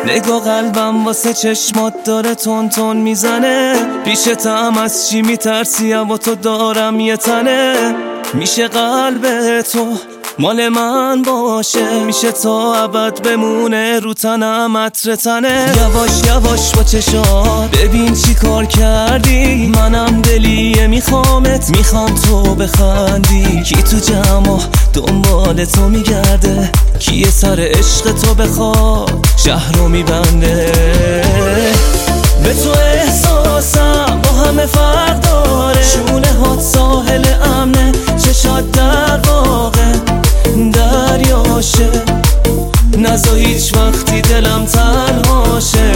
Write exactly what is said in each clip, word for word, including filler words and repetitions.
نگاه قلبم واسه چشمات داره تون تون میزنه. پیشتم از چی میترسیم و تو دارم یه تنه. میشه قلب تو مال من باشه، میشه تا ابد بمونه رو تنم عطر تنه. یواش یواش با چشات ببین چی کار کردی. منم دلیه میخوامت، میخوام تو بخندی. کی تو جمع دنبال تو میگرده، کی سر عشق تو بخواد شهر رو میبنده. به تو احساسم با همه فرق داره. شونه هات ساحل امنه، چشات در واقع دریاشه. نزا هیچ وقتی دلم تنهاشه.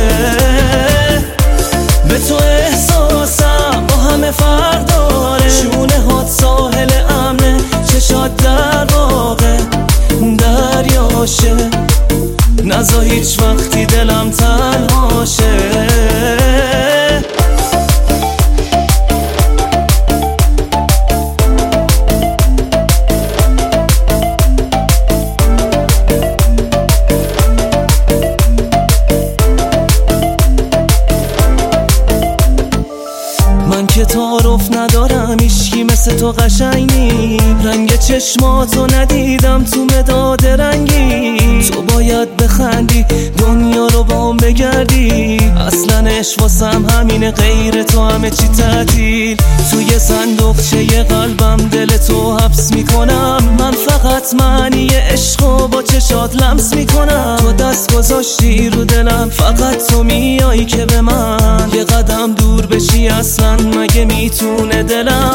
به تو احساسم با همه فرق داره. شونه هات ساحل امنه، چشات در واقع دریاشه. نزا هیچ وقتی دلم تنهاشه. من که تعارف ندارم، هیچکی مثل تو قشنگ نی. رنگ چشماتو ندیدم تو مداد رنگی. تو باید بخندی دنیا رو بام بگردی. اصلا عشق واسم همینه، غیر تو همه چی تعطیل. توی صندوقچه قلبم دل تو حبس میکنم. من فقط معنی عشقو با چشات لمس میکنم. تو دست گذاشتی رو دلم، فقط تو میایی که به من یه قدم دور بشی. اصلا مگه میتونه دلم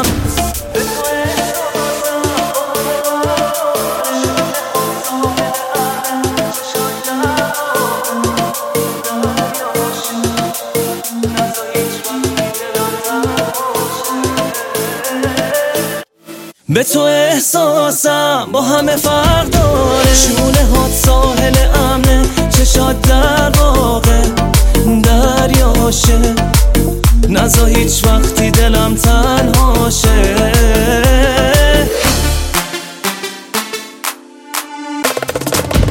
به تو احساسم با همه فرق داره. شونه هات ساحل امنه، چشات در واقع دریاشه. نزا هیچ وقتی دلم تنهاشه.